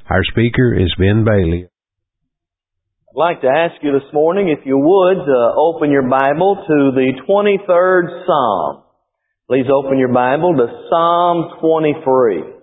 Our speaker is Ben Bailey. I'd like to ask you this morning, if you would, open your Bible to the 23rd Psalm. Please open your Bible to Psalm 23.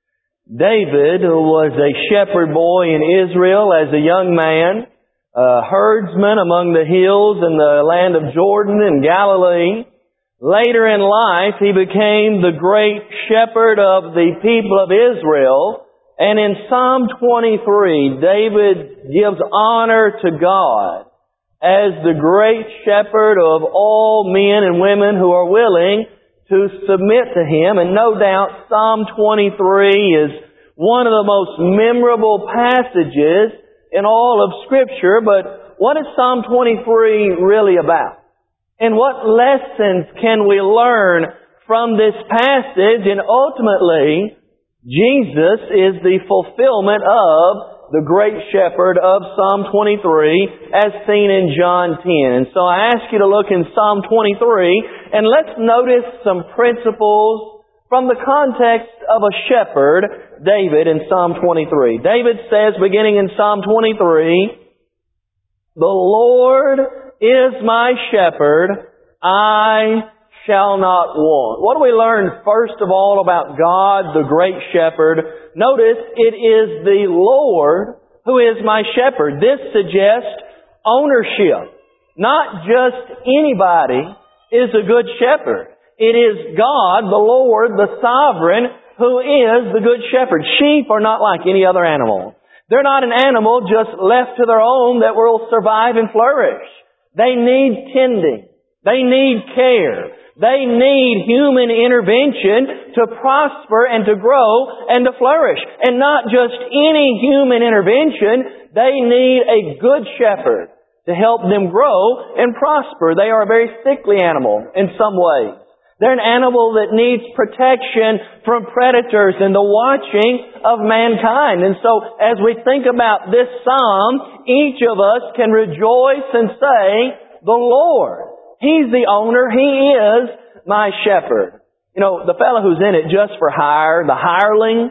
David, who was a shepherd boy in Israel as a young man, a herdsman among the hills in the land of Jordan and Galilee. Later in life, he became the great shepherd of the people of Israel. And in Psalm 23, David gives honor to God as the great shepherd of all men and women who are willing to submit to Him. And no doubt Psalm 23 is one of the most memorable passages in all of Scripture. But what is Psalm 23 really about? And what lessons can we learn from this passage? And ultimately, Jesus is the fulfillment of the great shepherd of Psalm 23 as seen in John 10. And so I ask you to look in Psalm 23 and let's notice some principles from the context of a shepherd, David, in Psalm 23. David says, beginning in Psalm 23, "The Lord is my shepherd, I shall not want." What do we learn first of all about God, the great shepherd? Notice it is the Lord who is my shepherd. This suggests ownership. Not just anybody is a good shepherd. It is God, the Lord, the sovereign, who is the good shepherd. Sheep are not like any other animal. They're not an animal just left to their own that will survive and flourish. They need tending. They need care. They need human intervention to prosper and to grow and to flourish. And not just any human intervention. They need a good shepherd to help them grow and prosper. They are a very sickly animal in some ways. They're an animal that needs protection from predators and the watching of mankind. And so as we think about this psalm, each of us can rejoice and say, "The Lord, He's the owner. He is my shepherd." You know, the fellow who's in it just for hire, the hireling,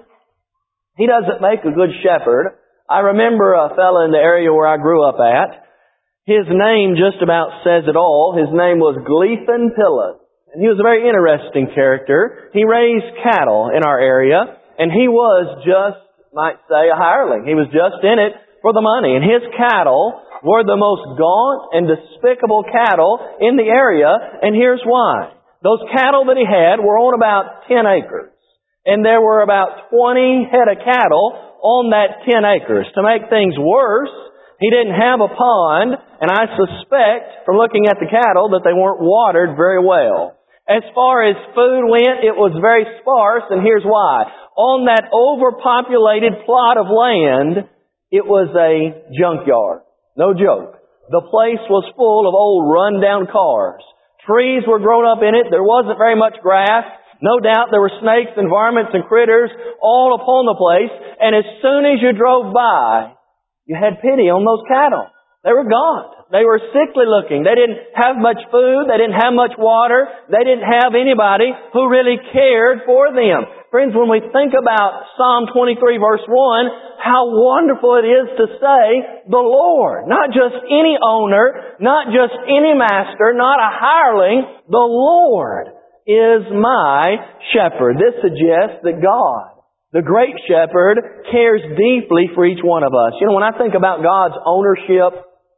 he doesn't make a good shepherd. I remember a fellow in the area where I grew up at. His name just about says it all. His name was Gleason Pillis. And he was a very interesting character. He raised cattle in our area, and he was just, might say, a hireling. He was just in it for the money. And his cattle were the most gaunt and despicable cattle in the area, and here's why. Those cattle that he had were on about 10 acres. And there were about 20 head of cattle on that 10 acres. To make things worse, he didn't have a pond, and I suspect, from looking at the cattle, that they weren't watered very well. As far as food went, it was very sparse, and here's why. On that overpopulated plot of land, it was a junkyard. No joke. The place was full of old run-down cars. Trees were grown up in it. There wasn't very much grass. No doubt there were snakes and varmints and critters all upon the place. And as soon as you drove by, you had pity on those cattle. They were gaunt. They were sickly looking. They didn't have much food. They didn't have much water. They didn't have anybody who really cared for them. Friends, when we think about Psalm 23 verse 1, how wonderful it is to say, "The Lord." Not just any owner, not just any master, not a hireling. The Lord is my shepherd. This suggests that God, the great shepherd, cares deeply for each one of us. You know, when I think about God's ownership,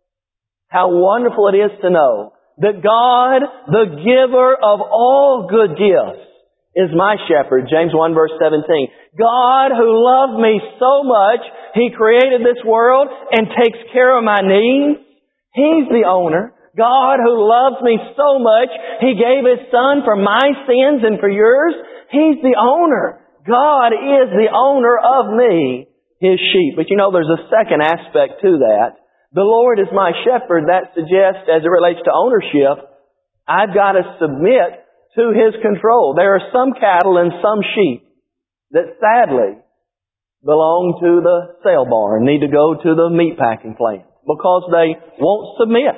how wonderful it is to know that God, the giver of all good gifts, is my shepherd. James 1 verse 17. God who loved me so much, He created this world and takes care of my needs. He's the owner. God who loves me so much, He gave His Son for my sins and for yours. He's the owner. God is the owner of me, His sheep. But you know, there's a second aspect to that. The Lord is my shepherd. That suggests, as it relates to ownership, I've got to submit to His control. There are some cattle and some sheep that sadly belong to the sale barn, need to go to the meat packing plant because they won't submit.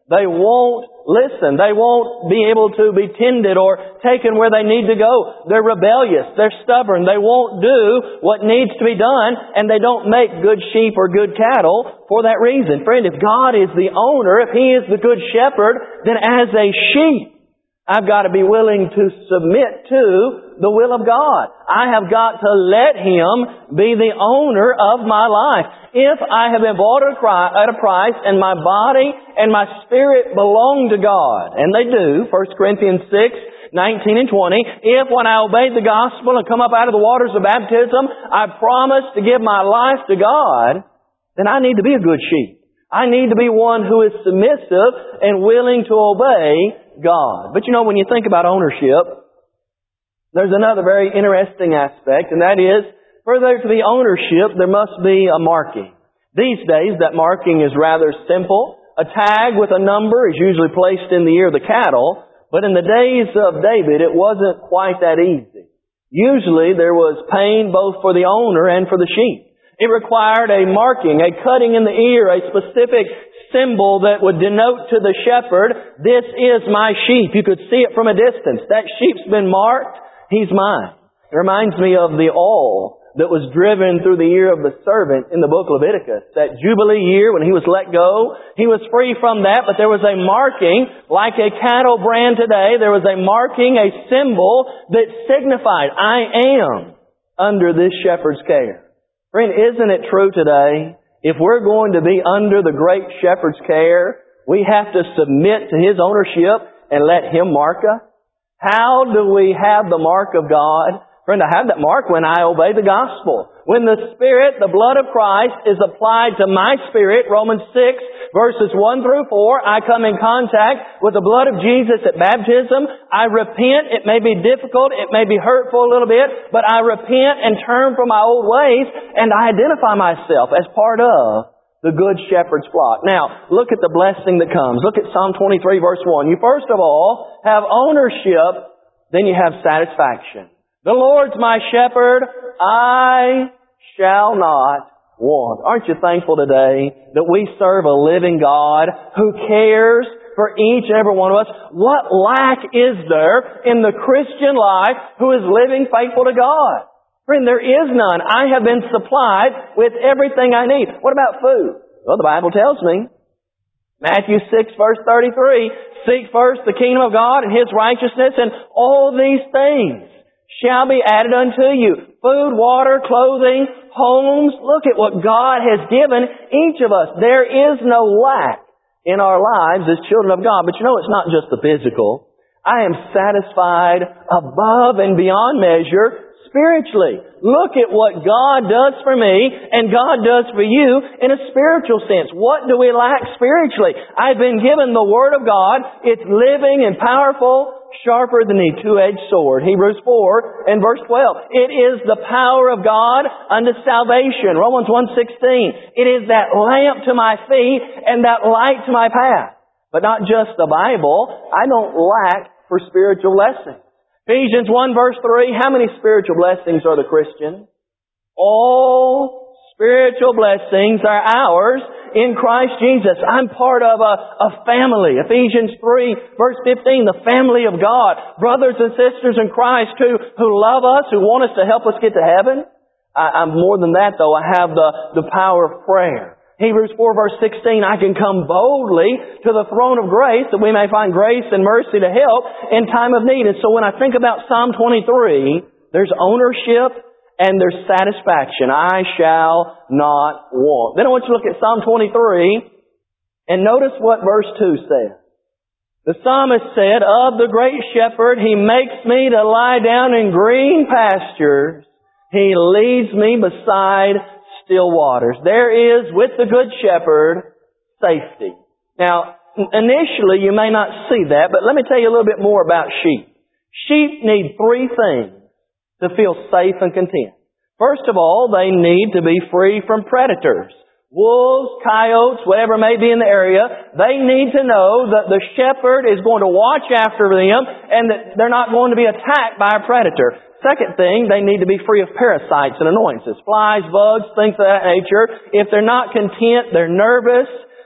They won't listen. They won't be able to be tended or taken where they need to go. They're rebellious. They're stubborn. They won't do what needs to be done, and they don't make good sheep or good cattle for that reason. Friend, if God is the owner, if He is the good shepherd, then as a sheep, I've got to be willing to submit to the will of God. I have got to let Him be the owner of my life. If I have been bought at a price and my body and my spirit belong to God, and they do, 1 Corinthians 6, 19 and 20, if when I obey the gospel and come up out of the waters of baptism, I promise to give my life to God, then I need to be a good sheep. I need to be one who is submissive and willing to obey God. But when you think about ownership, there's another very interesting aspect, and that is, for there to be ownership, there must be a marking. These days, that marking is rather simple. A tag with a number is usually placed in the ear of the cattle, but in the days of David, it wasn't quite that easy. Usually, there was pain both for the owner and for the sheep. It required a marking, a cutting in the ear, a specific symbol that would denote to the shepherd, this is my sheep. You could see it from a distance. That sheep's been marked. He's mine. It reminds me of the awl that was driven through the ear of the servant in the book of Leviticus. That Jubilee year when he was let go, he was free from that, but there was a marking, like a cattle brand today, there was a marking, a symbol that signified, I am under this shepherd's care. Friend, isn't it true today? If we're going to be under the great shepherd's care, we have to submit to His ownership and let Him mark us. How do we have the mark of God? Friend, I have that mark when I obey the gospel. When the Spirit, the blood of Christ, is applied to my spirit, Romans 6, verses 1 through 4, I come in contact with the blood of Jesus at baptism. I repent. It may be difficult. It may be hurtful a little bit, but I repent and turn from my old ways, and I identify myself as part of the good shepherd's flock. Now, look at the blessing that comes. Look at Psalm 23, verse 1. You first of all have ownership, then you have satisfaction. The Lord's my shepherd, I shall not want. Aren't you thankful today that we serve a living God who cares for each and every one of us? What lack is there in the Christian life who is living faithful to God? Friend, there is none. I have been supplied with everything I need. What about food? Well, the Bible tells me, Matthew 6, verse 33, seek first the kingdom of God and His righteousness, and all these things shall be added unto you. Food, water, clothing, homes. Look at what God has given each of us. There is no lack in our lives as children of God. But it's not just the physical. I am satisfied above and beyond measure spiritually. Look at what God does for me and God does for you in a spiritual sense. What do we lack spiritually? I've been given the Word of God. It's living and powerful, sharper than a two-edged sword. Hebrews 4 and verse 12. It is the power of God unto salvation. Romans 1:16. It is that lamp to my feet and that light to my path. But not just the Bible. I don't lack for spiritual blessings. Ephesians 1 verse 3, how many spiritual blessings are the Christian? All spiritual blessings are ours in Christ Jesus. I'm part of a family. Ephesians 3 verse 15, the family of God. Brothers and sisters in Christ who love us, who want us to help us get to heaven. I'm more than that though. I have the power of prayer. Hebrews 4 verse 16, I can come boldly to the throne of grace that we may find grace and mercy to help in time of need. And so when I think about Psalm 23, there's ownership and there's satisfaction. I shall not want. Then I want you to look at Psalm 23 and notice what verse 2 says. The psalmist said, of the great shepherd, He makes me to lie down in green pastures. He leads me beside still waters. There is, with the good shepherd, safety. Now, initially you may not see that, but let me tell you a little bit more about sheep. Sheep need three things to feel safe and content. First of all, they need to be free from predators. Wolves, coyotes, whatever may be in the area, they need to know that the shepherd is going to watch after them and that they're not going to be attacked by a predator. Second thing, they need to be free of parasites and annoyances. Flies, bugs, things of that nature. If they're not content, they're nervous,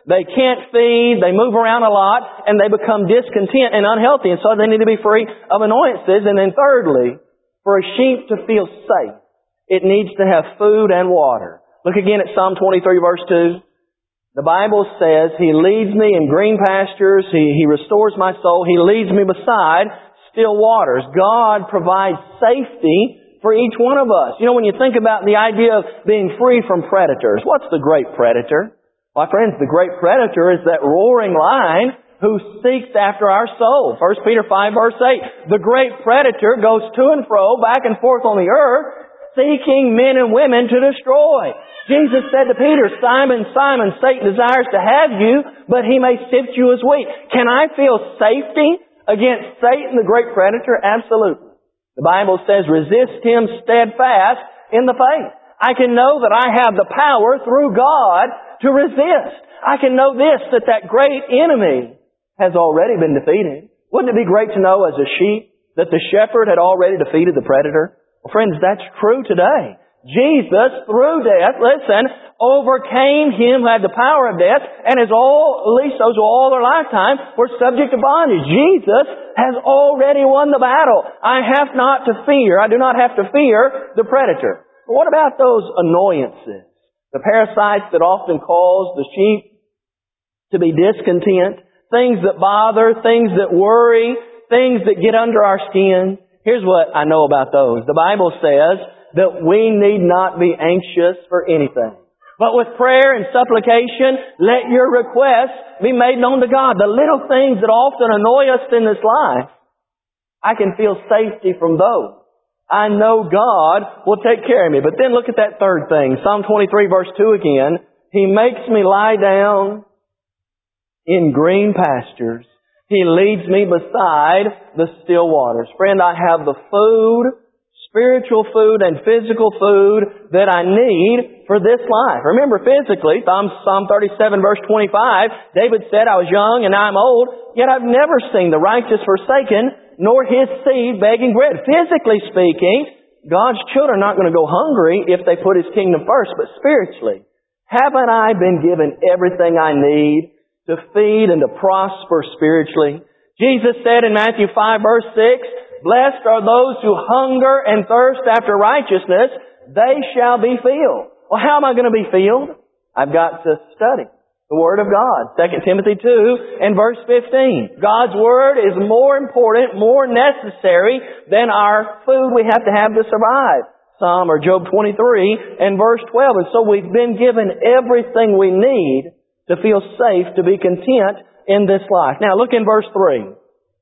they can't feed, they move around a lot, and they become discontent and unhealthy, and so they need to be free of annoyances. And then thirdly, for a sheep to feel safe, it needs to have food and water. Look again at Psalm 23 verse 2. The Bible says, He leads me in green pastures. He restores my soul. He leads me beside still waters. God provides safety for each one of us. You know, when you think about the idea of being free from predators, what's the great predator? My friends, the great predator is that roaring lion who seeks after our soul. 1 Peter 5 verse 8. The great predator goes to and fro, back and forth on the earth, seeking men and women to destroy. Jesus said to Peter, Simon, Simon, Satan desires to have you, but he may sift you as wheat. Can I feel safety against Satan, the great predator? Absolutely. The Bible says, resist him steadfast in the faith. I can know that I have the power through God to resist. I can know this, that great enemy has already been defeated. Wouldn't it be great to know as a sheep that the shepherd had already defeated the predator? Well, friends, that's true today. Jesus, through death, overcame him who had the power of death, and at least those who all their lifetime were subject to bondage. Jesus has already won the battle. I do not have to fear the predator. But what about those annoyances? The parasites that often cause the sheep to be discontent, things that bother, things that worry, things that get under our skin. Here's what I know about those. The Bible says that we need not be anxious for anything. But with prayer and supplication, let your requests be made known to God. The little things that often annoy us in this life, I can feel safety from those. I know God will take care of me. But then look at that third thing. Psalm 23 verse 2 again. He makes me lie down in green pastures. He leads me beside the still waters. Friend, I have the food, spiritual food and physical food that I need for this life. Remember, physically, Psalm 37 verse 25, David said, I was young and now I'm old, yet I've never seen the righteous forsaken, nor his seed begging bread. Physically speaking, God's children are not going to go hungry if they put His kingdom first. But spiritually, haven't I been given everything I need to feed and to prosper spiritually? Jesus said in Matthew 5 verse 6, blessed are those who hunger and thirst after righteousness. They shall be filled. Well, how am I going to be filled? I've got to study the Word of God. 2 Timothy 2 and verse 15. God's Word is more important, more necessary than our food we have to survive. Job 23 and verse 12. And so we've been given everything we need to feel safe, to be content in this life. Now look in verse 3.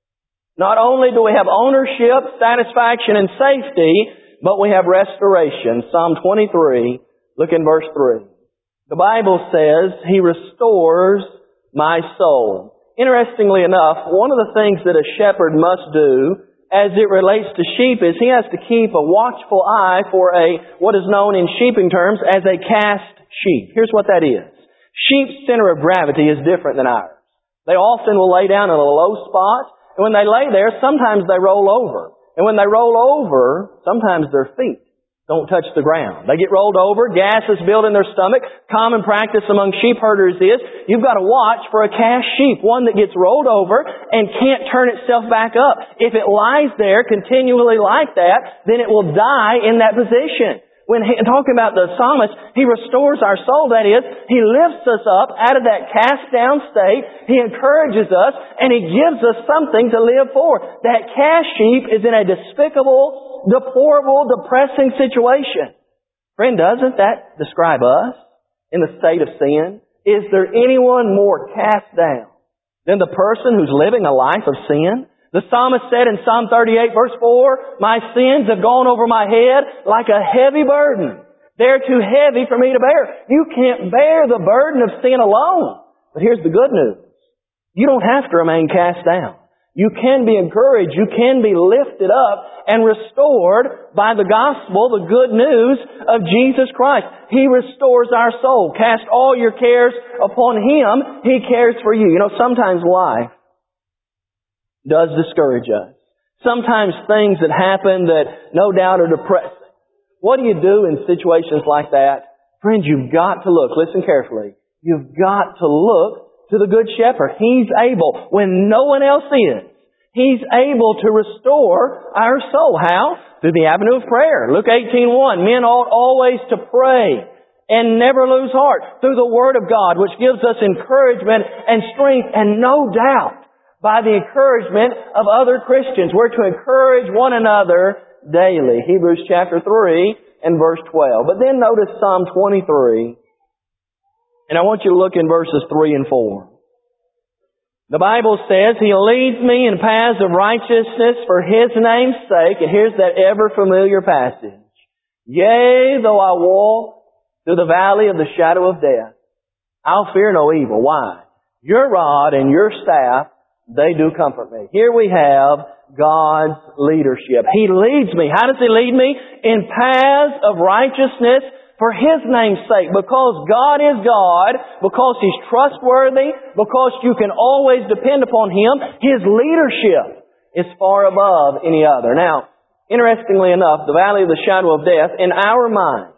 Not only do we have ownership, satisfaction, and safety, but we have restoration. Psalm 23, look in verse 3. The Bible says, He restores my soul. Interestingly enough, one of the things that a shepherd must do as it relates to sheep is he has to keep a watchful eye for what is known in sheeping terms as a cast sheep. Here's what that is. Sheep's center of gravity is different than ours. They often will lay down in a low spot. And when they lay there, sometimes they roll over. And when they roll over, sometimes their feet don't touch the ground. They get rolled over, gas is built in their stomach. Common practice among sheep herders is you've got to watch for a cast sheep, one that gets rolled over and can't turn itself back up. If it lies there continually like that, then it will die in that position. When talking about the psalmist, he restores our soul. That is, he lifts us up out of that cast down state. He encourages us and he gives us something to live for. That cast sheep is in a despicable, deplorable, depressing situation. Friend, doesn't that describe us in the state of sin? Is there anyone more cast down than the person who's living a life of sin? The psalmist said in Psalm 38 verse 4, my sins have gone over my head like a heavy burden. They're too heavy for me to bear. You can't bear the burden of sin alone. But here's the good news. You don't have to remain cast down. You can be encouraged. You can be lifted up and restored by the gospel, the good news of Jesus Christ. He restores our soul. Cast all your cares upon Him. He cares for you. You know, sometimes life does discourage us. Sometimes things that happen that no doubt are depressing. What do you do in situations like that? Friends, you've got to look. Listen carefully. You've got to look to the Good Shepherd. He's able, when no one else is, He's able to restore our soul. How? Through the avenue of prayer. Luke 18:1, men ought always to pray and never lose heart. Through the Word of God, which gives us encouragement and strength, and no doubt, by the encouragement of other Christians. We're to encourage one another daily. Hebrews chapter 3 and verse 12. But then notice Psalm 23. And I want you to look in verses 3 and 4. The Bible says, He leads me in paths of righteousness for His name's sake. And here's that ever familiar passage. Yea, though I walk through the valley of the shadow of death, I'll fear no evil. Why? Your rod and your staff, they do comfort me. Here we have God's leadership. He leads me. How does He lead me? In paths of righteousness for His name's sake. Because God is God, because He's trustworthy, because you can always depend upon Him, His leadership is far above any other. Now, interestingly enough, the valley of the shadow of death, in our mind,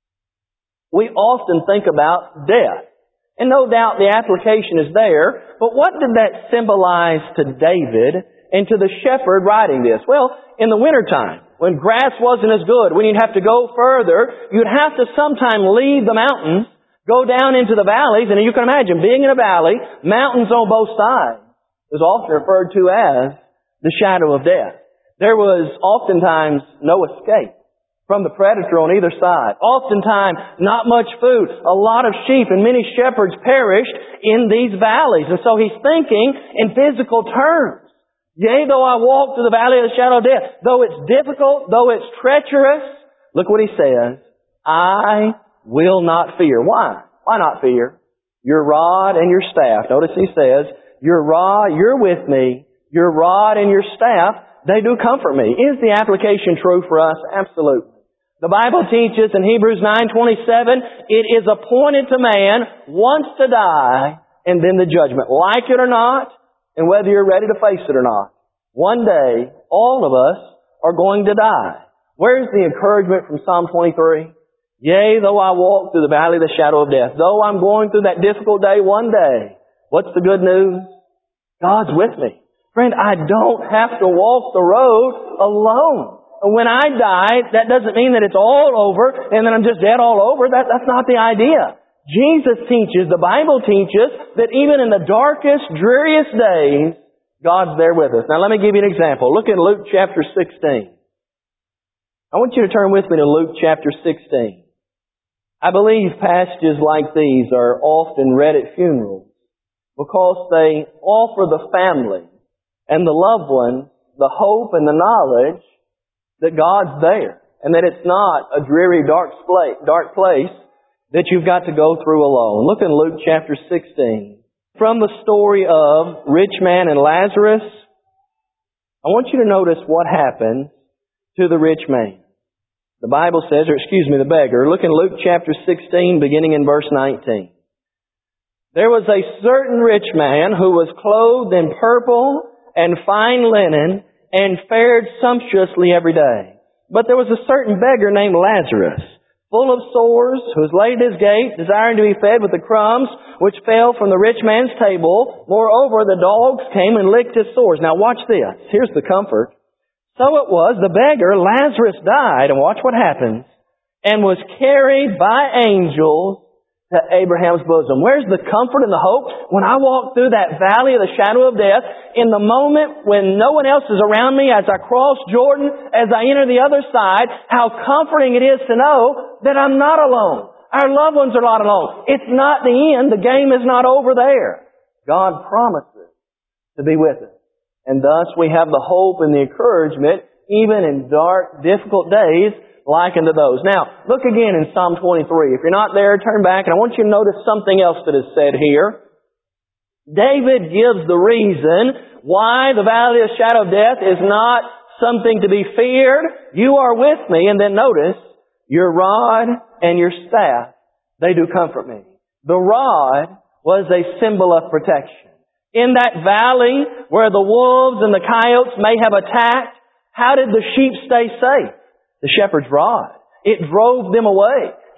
we often think about death. And no doubt the application is there, but what did that symbolize to David and to the shepherd writing this? Well, in the wintertime, when grass wasn't as good, when you'd have to go further, you'd have to sometime leave the mountains, go down into the valleys, and you can imagine being in a valley, mountains on both sides. It was often referred to as the shadow of death. There was oftentimes no escape from the predator on either side. Oftentimes, not much food. A lot of sheep and many shepherds perished in these valleys. And so he's thinking in physical terms. Yea, though I walk through the valley of the shadow of death, though it's difficult, though it's treacherous, look what he says, I will not fear. Why? Why not fear? Your rod and your staff. Notice he says, your rod, you're with me, your rod and your staff, they do comfort me. Is the application true for us? Absolutely. The Bible teaches in Hebrews 9:27, it is appointed to man once to die and then the judgment. Like it or not, and whether you're ready to face it or not, one day, all of us are going to die. Where's the encouragement from Psalm 23? Yea, though I walk through the valley of the shadow of death, though I'm going through that difficult day one day, what's the good news? God's with me. Friend, I don't have to walk the road alone. And when I die, that doesn't mean that it's all over and that I'm just dead all over. That's not the idea. Jesus teaches, the Bible teaches, that even in the darkest, dreariest days, God's there with us. Now let me give you an example. Look at Luke chapter 16. I want you to turn with me to Luke chapter 16. I believe passages like these are often read at funerals because they offer the family and the loved ones the hope and the knowledge that God's there and that it's not a dreary, dark place that you've got to go through alone. Look in Luke chapter 16. From the story of rich man and Lazarus, I want you to notice what happened to the rich man. The Bible says, the beggar. Look in Luke chapter 16, beginning in verse 19. There was a certain rich man who was clothed in purple and fine linen and fared sumptuously every day. But there was a certain beggar named Lazarus, full of sores, who was laid at his gate, desiring to be fed with the crumbs which fell from the rich man's table. Moreover, the dogs came and licked his sores. Now watch this. Here's the comfort. So it was, the beggar, Lazarus, died, and watch what happens, and was carried by angels to Abraham's bosom. Where's the comfort and the hope? When I walk through that valley of the shadow of death, in the moment when no one else is around me, as I cross Jordan, as I enter the other side, how comforting it is to know that I'm not alone. Our loved ones are not alone. It's not the end. The game is not over there. God promises to be with us. And thus we have the hope and the encouragement, even in dark, difficult days, likened to those. Now, look again in Psalm 23. If you're not there, turn back, and I want you to notice something else that is said here. David gives the reason why the valley of the shadow of death is not something to be feared. You are with me, and then notice, your rod and your staff, they do comfort me. The rod was a symbol of protection. In that valley where the wolves and the coyotes may have attacked, how did the sheep stay safe? The shepherd's rod. It drove them away.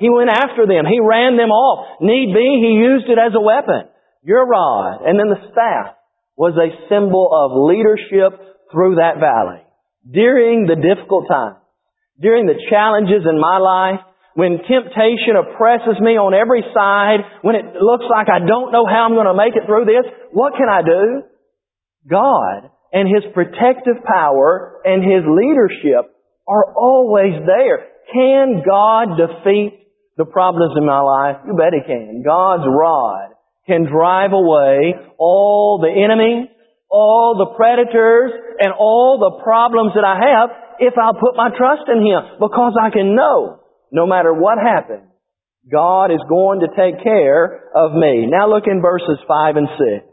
He went after them. He ran them off. Need be, He used it as a weapon. Your rod. And then the staff was a symbol of leadership through that valley. During the difficult times, during the challenges in my life, when temptation oppresses me on every side, when it looks like I don't know how I'm going to make it through this, what can I do? God and His protective power and His leadership are always there. Can God defeat the problems in my life? You bet He can. God's rod can drive away all the enemies, all the predators, and all the problems that I have if I'll put my trust in Him. Because I can know, no matter what happens, God is going to take care of me. Now look in verses 5 and 6.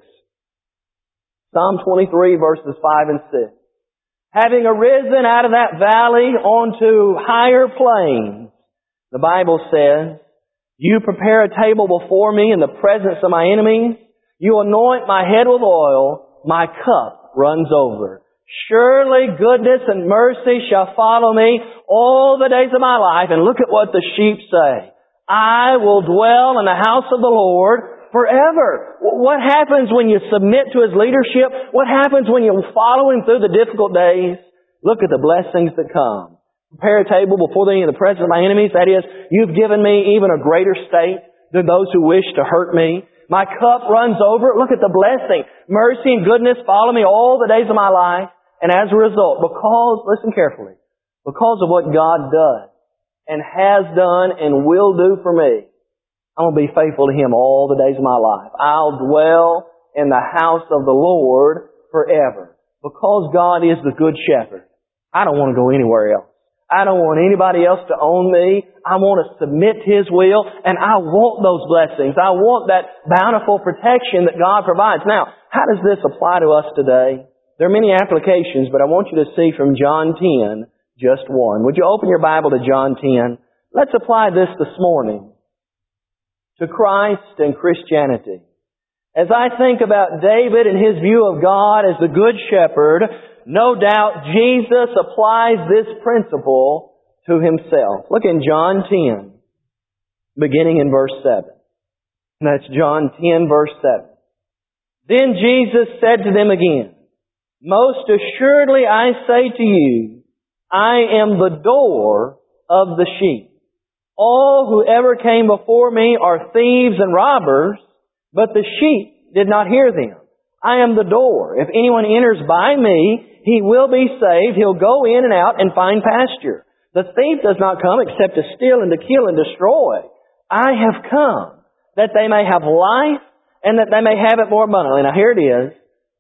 Psalm 23, verses 5 and 6. Having arisen out of that valley onto higher plains, the Bible says, You prepare a table before me in the presence of my enemies. You anoint my head with oil. My cup runs over. Surely goodness and mercy shall follow me all the days of my life. And look at what the sheep say. I will dwell in the house of the Lord forever. What happens when you submit to His leadership? What happens when you follow Him through the difficult days? Look at the blessings that come. Prepare a table before me in the presence of my enemies. That is, You've given me even a greater state than those who wish to hurt me. My cup runs over. Look at the blessing. Mercy and goodness follow me all the days of my life. And as a result, listen carefully, because of what God does and has done and will do for me, I'm going to be faithful to Him all the days of my life. I'll dwell in the house of the Lord forever. Because God is the Good Shepherd, I don't want to go anywhere else. I don't want anybody else to own me. I want to submit to His will, and I want those blessings. I want that bountiful protection that God provides. Now, how does this apply to us today? There are many applications, but I want you to see from John 10, just one. Would you open your Bible to John 10? Let's apply this morning to Christ and Christianity. As I think about David and his view of God as the Good Shepherd, no doubt Jesus applies this principle to Himself. Look in John 10, beginning in verse 7. That's John 10, verse 7. Then Jesus said to them again, Most assuredly I say to you, I am the door of the sheep. All who ever came before me are thieves and robbers, but the sheep did not hear them. I am the door. If anyone enters by me, he will be saved. He'll go in and out and find pasture. The thief does not come except to steal and to kill and destroy. I have come that they may have life and that they may have it more abundantly. Now here it is.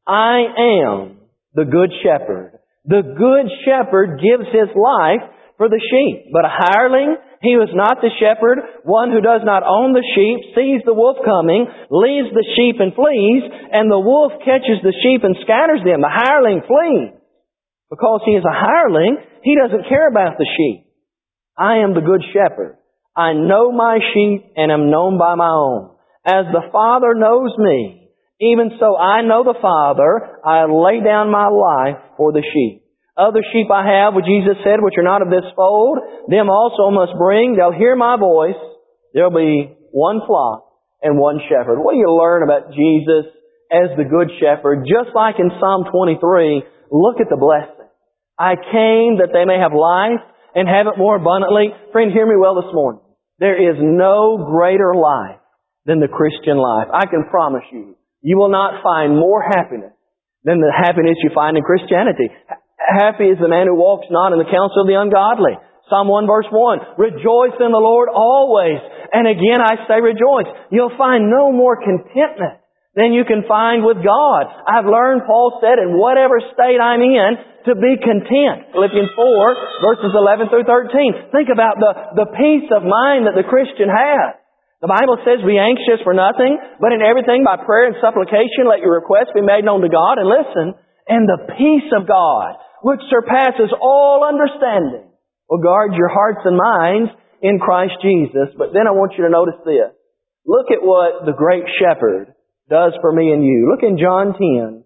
I am the Good Shepherd. The Good Shepherd gives His life for the sheep. But a hireling, he was not the shepherd, one who does not own the sheep, sees the wolf coming, leaves the sheep and flees, and the wolf catches the sheep and scatters them. The hireling flees. Because he is a hireling, he doesn't care about the sheep. I am the Good Shepherd. I know my sheep and am known by my own. As the Father knows me, even so I know the Father. I lay down my life for the sheep. Other sheep I have, what Jesus said, which are not of this fold, them also must bring. They'll hear my voice. There'll be one flock and one shepherd. What do you learn about Jesus as the Good Shepherd? Just like in Psalm 23, look at the blessing. I came that they may have life and have it more abundantly. Friend, hear me well this morning. There is no greater life than the Christian life. I can promise you, you will not find more happiness than the happiness you find in Christianity. Happy is the man who walks not in the counsel of the ungodly. Psalm 1 verse 1. Rejoice in the Lord always. And again I say rejoice. You'll find no more contentment than you can find with God. I've learned, Paul said, in whatever state I'm in, to be content. Philippians 4 verses 11 through 13. Think about the peace of mind that the Christian has. The Bible says, be anxious for nothing, but in everything by prayer and supplication let your requests be made known to God. And listen, and the peace of God, which surpasses all understanding, will guard your hearts and minds in Christ Jesus. But then I want you to notice this. Look at what the great shepherd does for me and you. Look in John 10,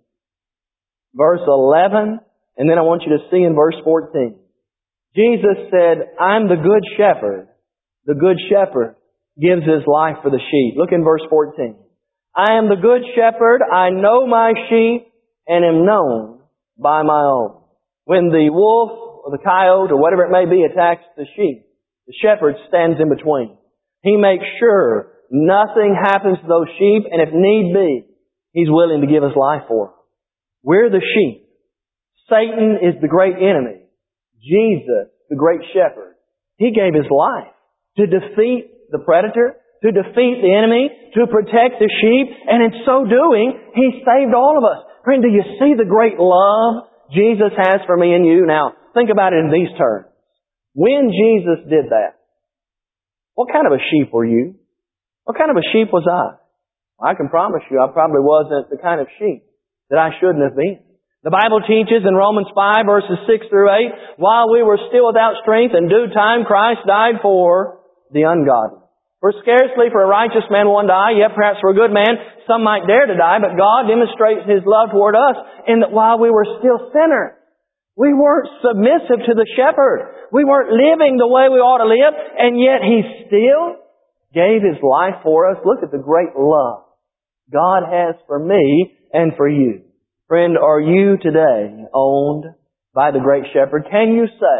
verse 11, and then I want you to see in verse 14. Jesus said, I'm the good shepherd. The Good Shepherd gives His life for the sheep. Look in verse 14. I am the Good Shepherd. I know my sheep and am known by my own. When the wolf or the coyote or whatever it may be attacks the sheep, the shepherd stands in between. He makes sure nothing happens to those sheep, and if need be, He's willing to give His life for them. We're the sheep. Satan is the great enemy. Jesus, the great shepherd, He gave His life to defeat the predator, to defeat the enemy, to protect the sheep, and in so doing, He saved all of us. Friend, do you see the great love Jesus has for me and you? Now, think about it in these terms. When Jesus did that, what kind of a sheep were you? What kind of a sheep was I? I can promise you I probably wasn't the kind of sheep that I shouldn't have been. The Bible teaches in Romans 5 verses 6 through 8, while we were still without strength, in due time Christ died for the ungodly. For scarcely for a righteous man one die, yet perhaps for a good man some might dare to die, but God demonstrates His love toward us in that while we were still sinners, we weren't submissive to the shepherd. We weren't living the way we ought to live, and yet He still gave His life for us. Look at the great love God has for me and for you. Friend, are you today owned by the great shepherd? Can you say,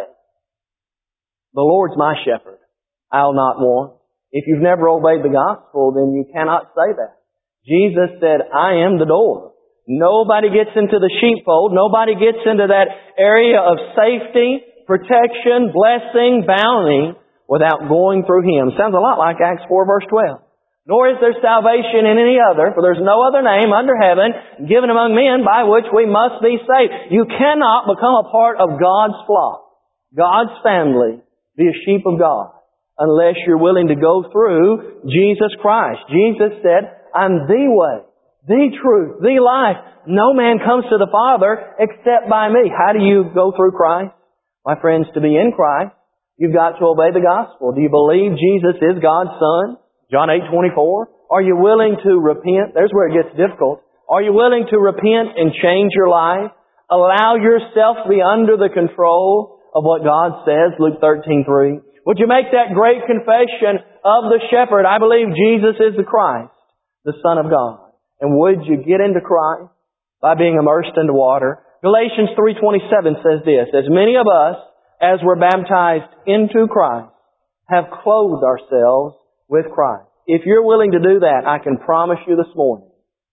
the Lord's my shepherd, I'll not want? If you've never obeyed the gospel, then you cannot say that. Jesus said, I am the door. Nobody gets into the sheepfold. Nobody gets into that area of safety, protection, blessing, bounty without going through Him. Sounds a lot like Acts 4 verse 12. Nor is there salvation in any other, for there's no other name under heaven given among men by which we must be saved. You cannot become a part of God's flock, God's family, be a sheep of God, unless you're willing to go through Jesus Christ. Jesus said, I'm the way, the truth, the life. No man comes to the Father except by me. How do you go through Christ? My friends, to be in Christ, you've got to obey the gospel. Do you believe Jesus is God's Son? John 8:24. Are you willing to repent? There's where it gets difficult. Are you willing to repent and change your life? Allow yourself to be under the control of what God says, Luke 13:3. Would you make that great confession of the shepherd? I believe Jesus is the Christ, the Son of God. And would you get into Christ by being immersed into water? Galatians 3:27 says this, as many of us as were baptized into Christ have clothed ourselves with Christ. If you're willing to do that, I can promise you this morning,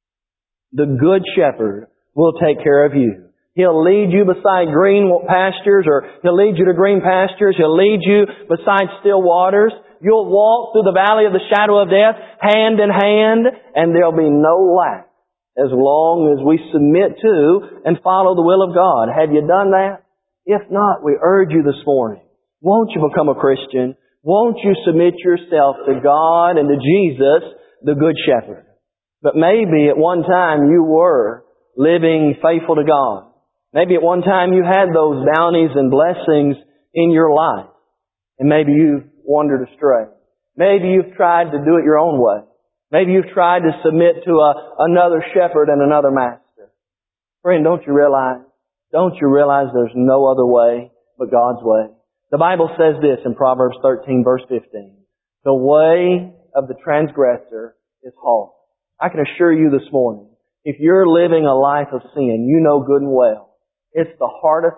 the Good Shepherd will take care of you. He'll lead you beside green pastures, or He'll lead you to green pastures. He'll lead you beside still waters. You'll walk through the valley of the shadow of death, hand in hand, and there'll be no lack as long as we submit to and follow the will of God. Have you done that? If not, we urge you this morning, won't you become a Christian? Won't you submit yourself to God and to Jesus, the Good Shepherd? But maybe at one time you were living faithful to God. Maybe at one time you had those bounties and blessings in your life. And maybe you've wandered astray. Maybe you've tried to do it your own way. Maybe you've tried to submit to another shepherd and another master. Friend, don't you realize there's no other way but God's way? The Bible says this in Proverbs 13 verse 15. The way of the transgressor is hard. I can assure you this morning, if you're living a life of sin, you know good and well, it's the hardest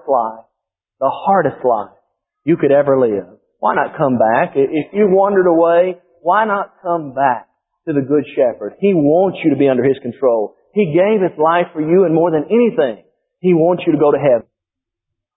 life you could ever live. Why not come back? If you wandered away, why not come back to the Good Shepherd? He wants you to be under His control. He gave His life for you, and more than anything, He wants you to go to heaven.